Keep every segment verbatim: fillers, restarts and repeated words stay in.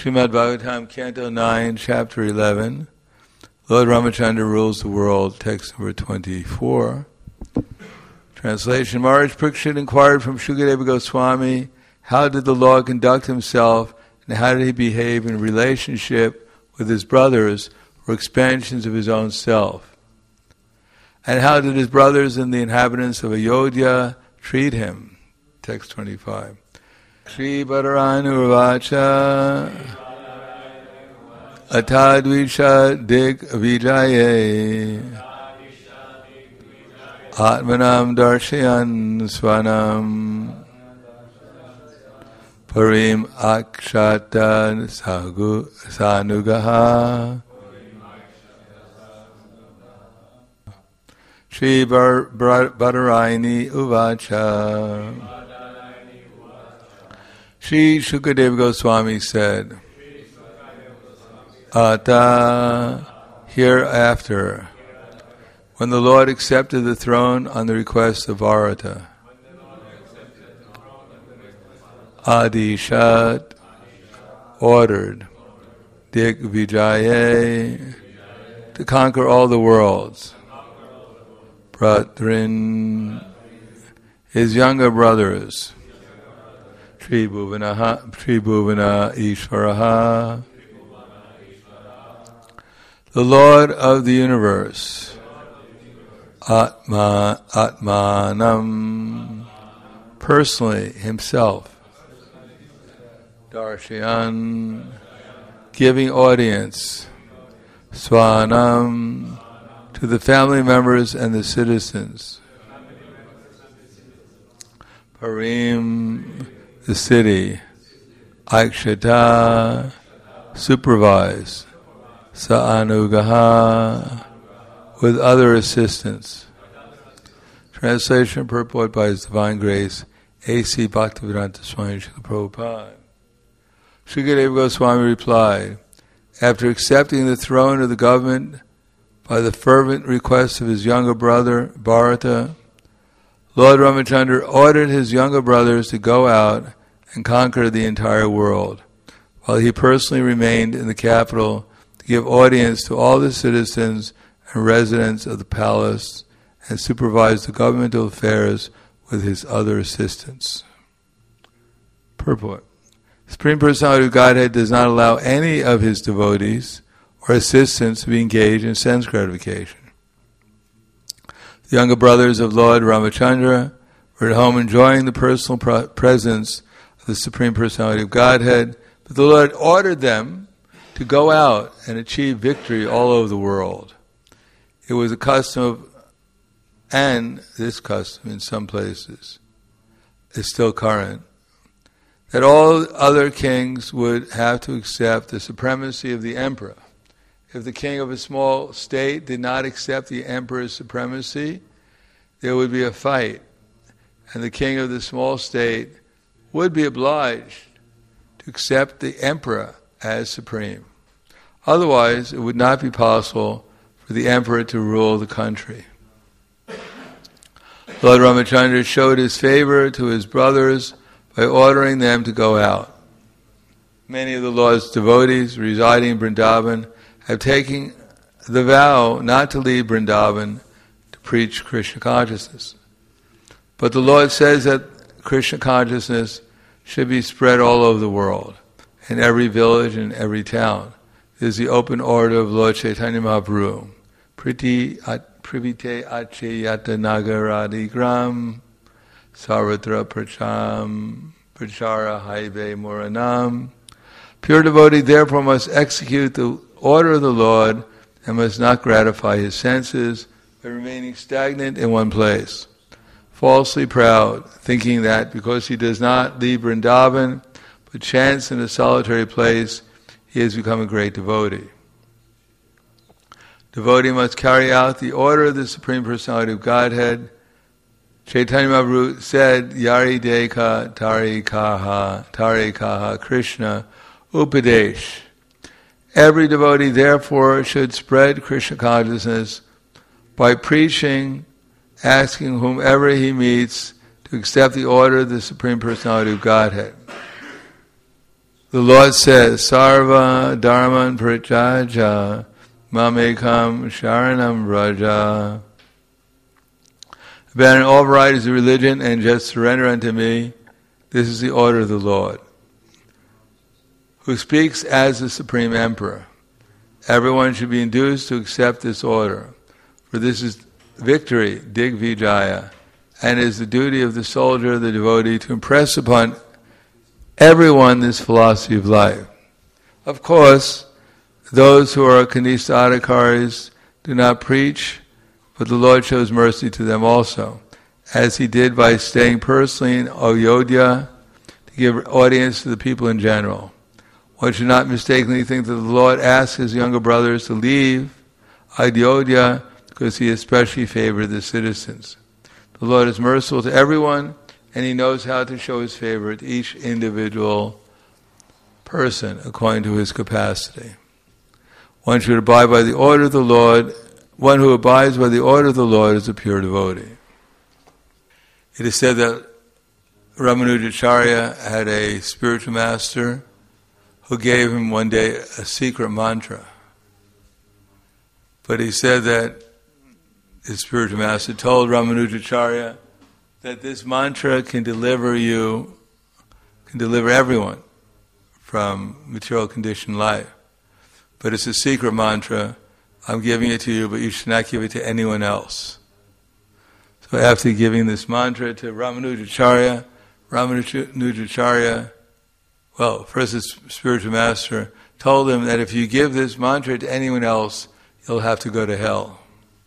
Srimad Bhagavatam, Canto nine, Chapter eleven. Lord Ramachandra rules the world, text number twenty-four. Translation. Maharaj Parikshit inquired from Shukadeva Goswami, how did the Lord conduct himself and how did he behave in relationship with his brothers or expansions of his own self? And how did his brothers and the inhabitants of Ayodhya treat him? Text twenty-five. Shri Badaranu Vacha Atadvisha Dig Vijaye Atmanam Darshayan Swanam Parim Akshata Sagu Sanugaha Shri Badarani Uvacha. Shri Shukadeva Goswami said, Ata, hereafter, when the Lord accepted the throne on the request of Bharata, Adishat, ordered, Dig Vijaye, to conquer all the worlds, Bratrin, his younger brothers, Tribhuvana, Tribhuvana Ishvaraha, the Lord of the universe, Atma, Atmanam, personally, himself, Darshayan, giving audience, Swanam, to the family members and the citizens, Parim, the city, Aikshata, supervise, Saanugaha, with other assistance. Translation purport by His Divine Grace, A C Bhaktivedanta Swami Srila Prabhupada. Shukadeva Goswami replied, after accepting the throne of the government by the fervent request of his younger brother, Bharata, Lord Ramachandra ordered his younger brothers to go out and conquer the entire world, while he personally remained in the capital to give audience to all the citizens and residents of the palace and supervise the governmental affairs with his other assistants. Purport. The Supreme Personality of Godhead does not allow any of his devotees or assistants to be engaged in sense gratification. The younger brothers of Lord Ramachandra were at home enjoying the personal pro- presence of the Supreme Personality of Godhead, but the Lord ordered them to go out and achieve victory all over the world. It was a custom of, and this custom in some places is still current, that all other kings would have to accept the supremacy of the emperor. If the king of a small state did not accept the emperor's supremacy, there would be a fight, and the king of the small state would be obliged to accept the emperor as supreme. Otherwise, it would not be possible for the emperor to rule the country. Lord Ramachandra showed his favor to his brothers by ordering them to go out. Many of the Lord's devotees residing in Vrindavan have taken the vow not to leave Vrindavan to preach Krishna consciousness. But the Lord says that Krishna consciousness should be spread all over the world, in every village and every town. This is the open order of Lord Chaitanya Mahaprabhu. Priti at privite ache yata nagaradi gram sarvatra pracham prachara haive moranam. Pure devotee therefore must execute the order of the Lord and must not gratify his senses by remaining stagnant in one place, falsely proud, thinking that because he does not leave Vrindavan but chants in a solitary place, he has become a great devotee. Devotee must carry out the order of the Supreme Personality of Godhead. Chaitanya Mahaprabhu said, Yari Deka Tari Kaha Tari Kaha Krishna Upadesh. Every devotee, therefore, should spread Krishna consciousness by preaching, asking whomever he meets to accept the order of the Supreme Personality of Godhead. the Lord says, Sarva Dharman Parityajya Mamekam Sharanam Vraja. Abandon all varieties of religion and just surrender unto me. This is the order of the Lord, who speaks as the Supreme Emperor. Everyone should be induced to accept this order, for this is victory, Dig Vijaya, and is the duty of the soldier, the devotee, to impress upon everyone this philosophy of life. Of course, those who are Kanishta Adhikaris do not preach, but the Lord shows mercy to them also, as he did by staying personally in Ayodhya to give audience to the people in general. One should not mistakenly think that the Lord asks his younger brothers to leave Ayodhya because he especially favored the citizens. The Lord is merciful to everyone, and he knows how to show his favor to each individual person according to his capacity. One should abide by the order of the Lord. One who abides by the order of the Lord is a pure devotee. It is said that Ramanujacharya had a spiritual master who gave him one day a secret mantra. But he said that his spiritual master told Ramanujacharya that this mantra can deliver you, can deliver everyone from material conditioned life. But it's a secret mantra. I'm giving it to you, but you should not give it to anyone else. So after giving this mantra to Ramanujacharya, Ramanujacharya, well, first his spiritual master told him that if you give this mantra to anyone else, you'll have to go to hell.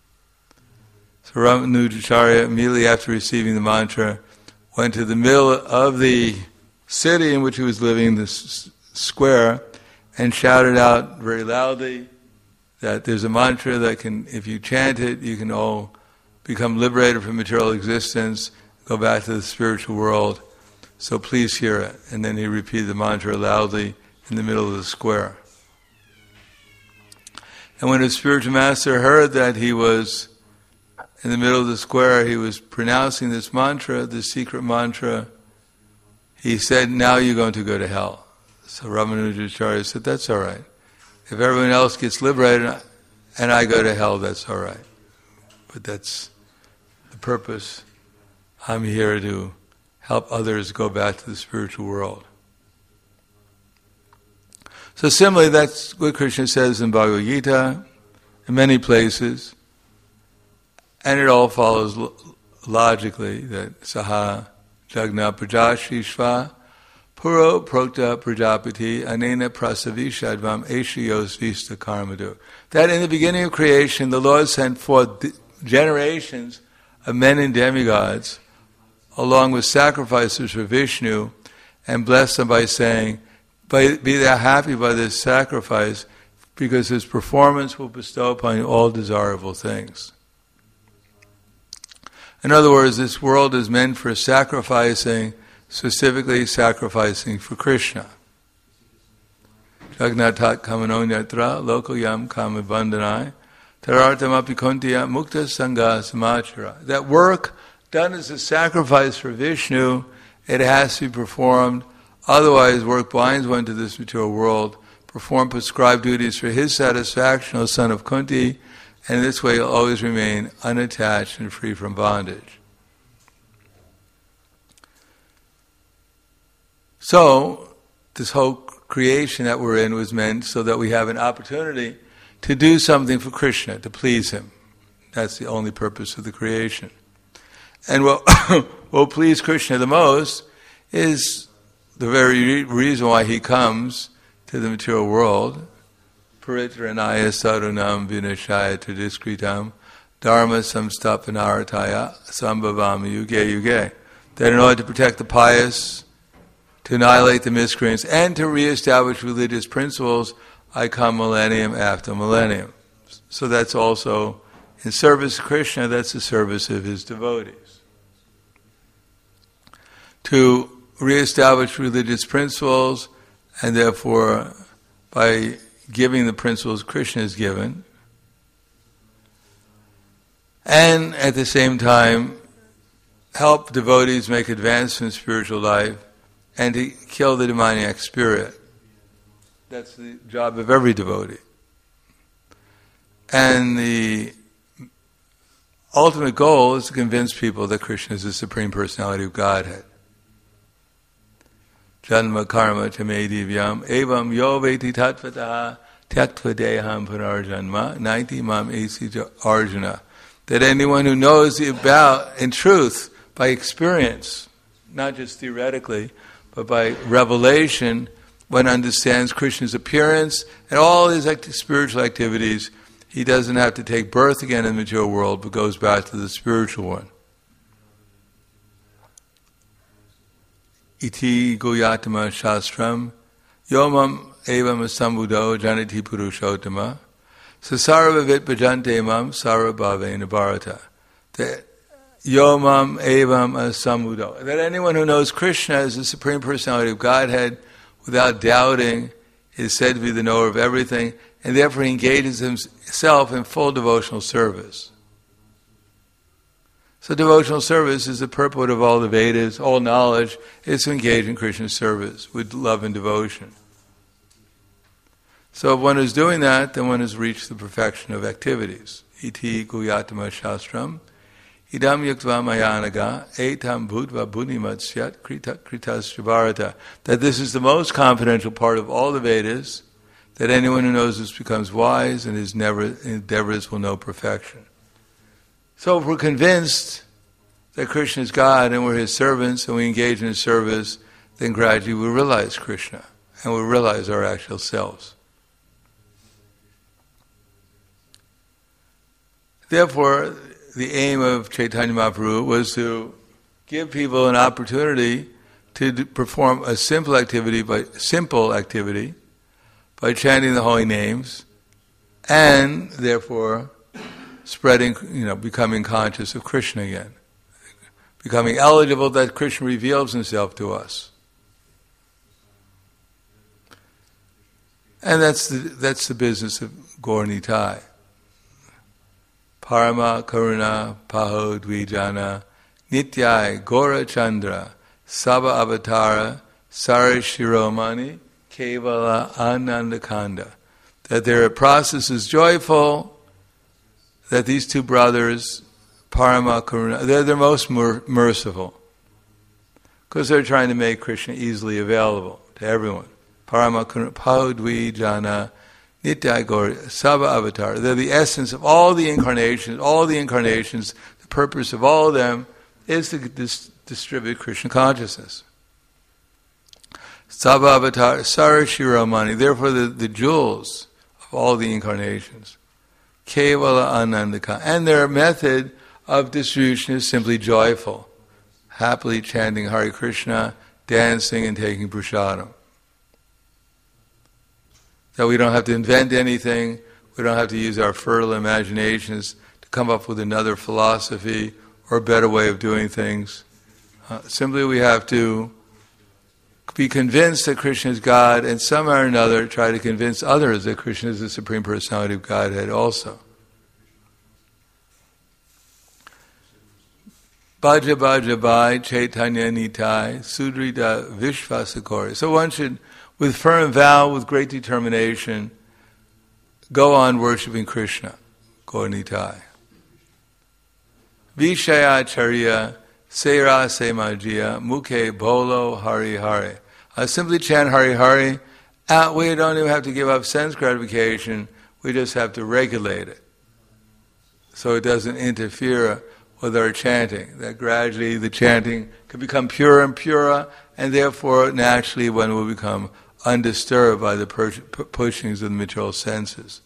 So Ramanujacharya, immediately after receiving the mantra, went to the middle of the city in which he was living, this square, and shouted out very loudly that there's a mantra that can, if you chant it, you can all become liberated from material existence, go back to the spiritual world. So please hear it. And then he repeated the mantra loudly in the middle of the square. And when his spiritual master heard that he was in the middle of the square, he was pronouncing this mantra, this secret mantra, he said, now you're going to go to hell. So Ramanujacharya said, that's all right. If everyone else gets liberated and I go to hell, that's all right. But that's the purpose. I'm here to help others go back to the spiritual world. So similarly, that's what Krishna says in Bhagavad Gita, in many places, and it all follows lo- logically that Saha Jagna Prajashishva Puro Prokta Prajapati Anena Prasavishadvam Eshiyos Vista Karmadu. That in the beginning of creation, the Lord sent forth generations of men and demigods, along with sacrifices for Vishnu, and blessed them by saying, Be thou happy by this sacrifice, because his performance will bestow upon you all desirable things. In other words, this world is meant for sacrificing, specifically sacrificing for Krishna. Jagnatat kamanonyatra lokoyam kamabandhanai tarartam apikontiya mukta sangha samachara. That work done as a sacrifice for Vishnu, it has to be performed. Otherwise, work binds one to this material world, perform prescribed duties for his satisfaction, O son of Kunti, and in this way he'll always remain unattached and free from bondage. So, this whole creation that we're in was meant so that we have an opportunity to do something for Krishna, to please him. That's the only purpose of the creation. And what will please Krishna the most is the very reason why he comes to the material world. Paritranaya sarunam vinashaya tradiskritam dharma samstapanarataya sambhavam yuge yuge. That in order to protect the pious, to annihilate the miscreants, and to reestablish religious principles, I come millennium after millennium. So that's also, in service of Krishna, that's the service of his devotees. To reestablish religious principles, and therefore, by giving the principles Krishna has given, and at the same time, help devotees make advancements in spiritual life, and to kill the demoniac spirit That's the job of every devotee. And the ultimate goal is to convince people that Krishna is the Supreme Personality of Godhead. Janma karma tame divyam evam yo veti tatvataha tyaktva deham punarjanma naiti mam esi arjuna. That anyone who knows about, in truth, by experience, not just theoretically, but by revelation, one understands Krishna's appearance and all his act- spiritual activities. He doesn't have to take birth again in the material world, but goes back to the spiritual one. Iti Guyatama Shastram Yomam Evam Sambudo Janati Purushottama Sasarva Vit Bhajante Mam Sarabhavena Bharata. That Yomam Evam Sambudo. That anyone who knows Krishna as the Supreme Personality of Godhead without doubting is said to be the knower of everything, and therefore he engages himself in full devotional service. So devotional service is the purport of all the Vedas, all knowledge is to engage in Krishna's service with love and devotion. So if one is doing that, then one has reached the perfection of activities. Iti Guyatama Shastram Idam Yaktva Mayanaga Etam Bhutva Bunimatsyat Kritas Shivarata. That this is the most confidential part of all the Vedas, that anyone who knows this becomes wise and his never, endeavors will know perfection. So if we're convinced that Krishna is God and we're his servants and we engage in his service, then gradually we realize Krishna and we realize our actual selves. Therefore, the aim of Chaitanya Mahaprabhu was to give people an opportunity to do, perform a simple activity by simple activity by chanting the holy names, and therefore spreading, you know, becoming conscious of Krishna again, becoming eligible that Krishna reveals himself to us. And that's the that's the business of Gaur Nitai. Parama Karuna Paho Dvijana Nityai Gora Chandra Saba Avatara Sarashiromani Kevala Anandakanda. That their process is joyful, that these two brothers, Parama Karuna, they're the most mer- merciful. Because they're trying to make Krishna easily available to everyone. Parama Karuna Paho Dvijana Nityai Gora Saba Avatar. They're the essence of all the incarnations. All the incarnations, the purpose of all of them is to dis- distribute Krishna consciousness. Saba Avatar Sarashiromani. Therefore, the, the jewels of all the incarnations. Kevala Anandaka. And their method of distribution is simply joyful. Happily chanting Hare Krishna, dancing and taking prasadam. That we don't have to invent anything, we don't have to use our fertile imaginations to come up with another philosophy or a better way of doing things. Uh, simply we have to be convinced that Krishna is God, and somehow or another try to convince others that Krishna is the Supreme Personality of Godhead also. Bhaja Bhaja Bhai Chaitanya Nitai Sudrita Vishvasakori. So one should, with firm vow, with great determination, go on worshipping Krishna, Gaur Nitai. Vishayacharya Sera Semajia Mukhe Bolo Hari Hari. I simply chant Hari Hari. Uh, we don't even have to give up sense gratification, we just have to regulate it so it doesn't interfere with our chanting. That gradually the chanting can become purer and purer, and therefore naturally one will become undisturbed by the push- pushings of the material senses.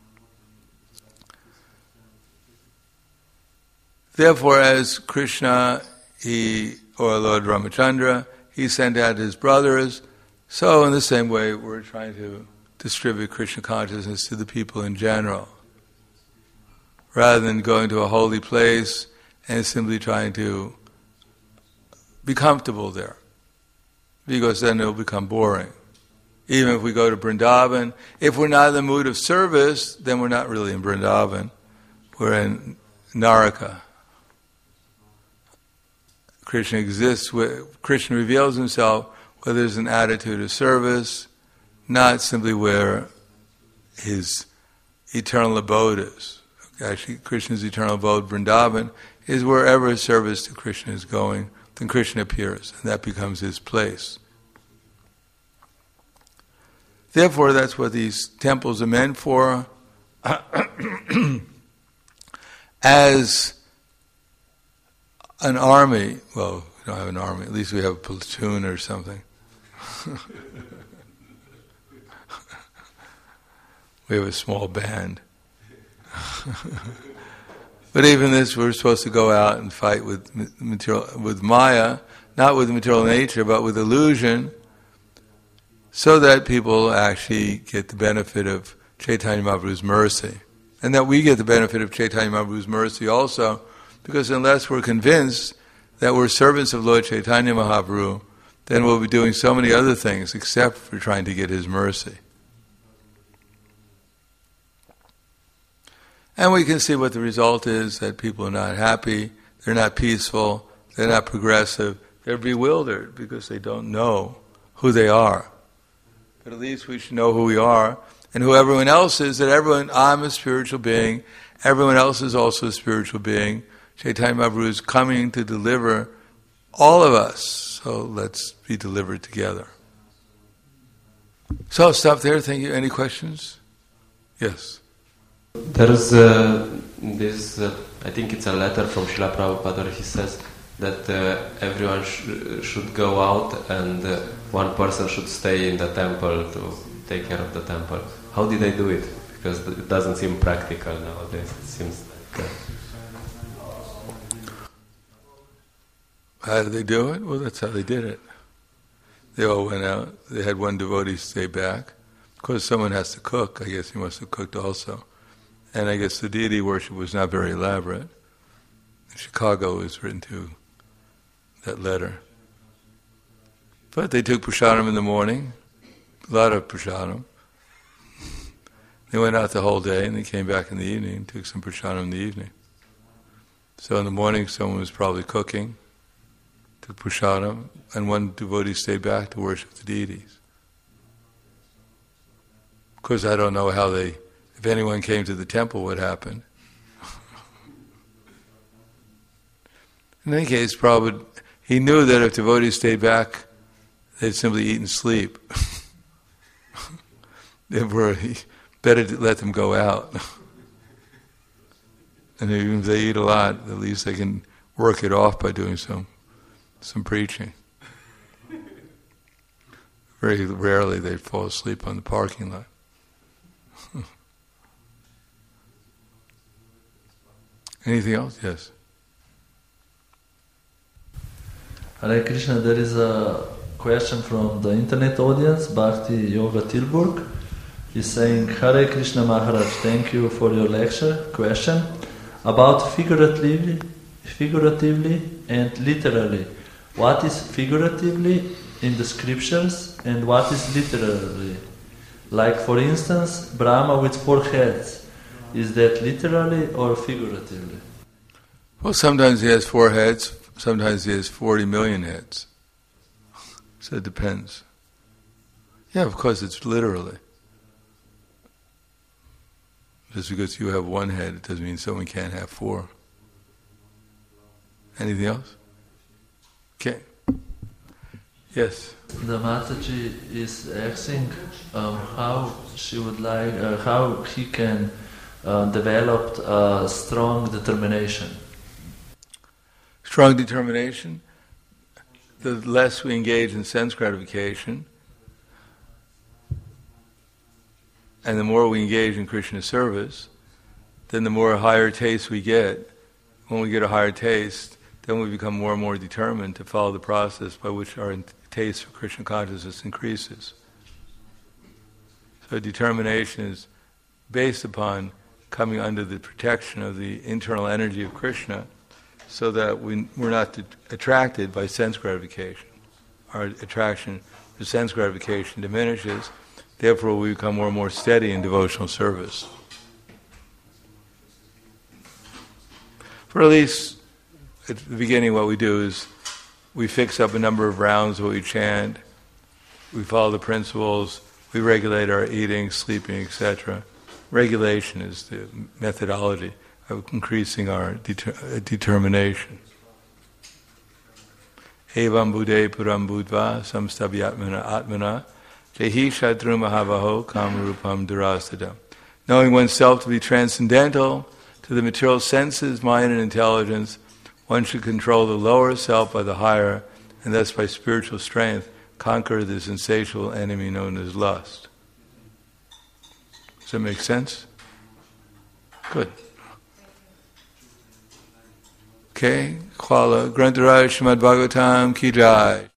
Therefore, as Krishna, he, or Lord Ramachandra, he sent out his brothers, so in the same way we're trying to distribute Krishna consciousness to the people in general, rather than going to a holy place and simply trying to be comfortable there, because then it'll become boring. Even if we go to Vrindavan, if we're not in the mood of service, then we're not really in Vrindavan, we're in Naraka. Krishna exists, Krishna reveals himself where there's an attitude of service, not simply where his eternal abode is. Actually, Krishna's eternal abode, Vrindavan, is wherever service to Krishna is going, then Krishna appears, and that becomes his place. Therefore, that's what these temples are meant for. As an army, well, we don't have an army, at least we have a platoon or something. We have a small band. But even this, we're supposed to go out and fight with material, with Maya, not with material nature, but with illusion, so that people actually get the benefit of Chaitanya Mahaprabhu's mercy. And that we get the benefit of Chaitanya Mahaprabhu's mercy also, because unless we're convinced that we're servants of Lord Chaitanya Mahaprabhu, then we'll be doing so many other things except for trying to get his mercy. And we can see what the result is, that people are not happy, they're not peaceful, they're not progressive, they're bewildered because they don't know who they are. But at least we should know who we are, and who everyone else is, that everyone, I'm a spiritual being, everyone else is also a spiritual being. Chaitanya Mahaprabhu is coming to deliver all of us, so let's be delivered together. So I'll stop there. Thank you. Any questions? Yes. There's uh, this, uh, I think it's a letter from Srila Prabhupada. He says that uh, everyone sh- should go out and uh, one person should stay in the temple to take care of the temple. How did they do it? Because it doesn't seem practical nowadays. It seems like... Uh, How did they do it? Well, that's how they did it. They all went out. They had one devotee stay back. Of course, someone has to cook. I guess he must have cooked also. And I guess the deity worship was not very elaborate. In Chicago, it was written to that letter. But they took prasadam in the morning, a lot of prasadam. They went out the whole day and they came back in the evening, took some prasadam in the evening. So in the morning, someone was probably cooking, took prasadam, and one devotee stayed back to worship the deities. Of course, I don't know how they, if anyone came to the temple, what happened. In any case, Prabhupada, he knew that if devotees stayed back, they'd simply eat and sleep. Therefore, he better to let them go out. And even if they eat a lot, at least they can work it off by doing some some preaching. Very rarely they'd fall asleep on the parking lot. Anything else? Yes. Hare Krishna, there is a question from the internet audience, Bhakti Yoga Tilburg. He's saying, Hare Krishna Maharaj, thank you for your lecture. Question about figuratively, figuratively and literally. What is figuratively in the scriptures and what is literally? Like for instance, Brahma with four heads. Is that literally or figuratively? Well, sometimes he has four heads, sometimes he has forty million heads. So it depends. Yeah, of course it's literally. Just because you have one head, it doesn't mean someone can't have four. Anything else? Okay. Yes. The Mataji is asking um, how she would like, uh, how he can uh, develop a strong determination. Strong determination. The less we engage in sense gratification, and the more we engage in Krishna service, then the more higher taste we get. When we get a higher taste, then we become more and more determined to follow the process by which our taste for Krishna consciousness increases. So determination is based upon coming under the protection of the internal energy of Krishna, so that we, we're not attracted by sense gratification. Our attraction to sense gratification diminishes, therefore we become more and more steady in devotional service. For at least at the beginning, what we do is we fix up a number of rounds what we chant, we follow the principles, we regulate our eating, sleeping, et cetera. Regulation is the methodology of increasing our deter- uh, determination. Evam buddhe puram buddva samstabhyatmana atmana dehi shatru mahavaho kamarupam durasada. Knowing oneself to be transcendental to the material senses, mind, and intelligence, one should control the lower self by the higher, and thus by spiritual strength conquer the insatiable enemy known as lust. Does that make sense? Good. Okay, Kuala Grantaraj Srimad Bhagavatam Ki Jai.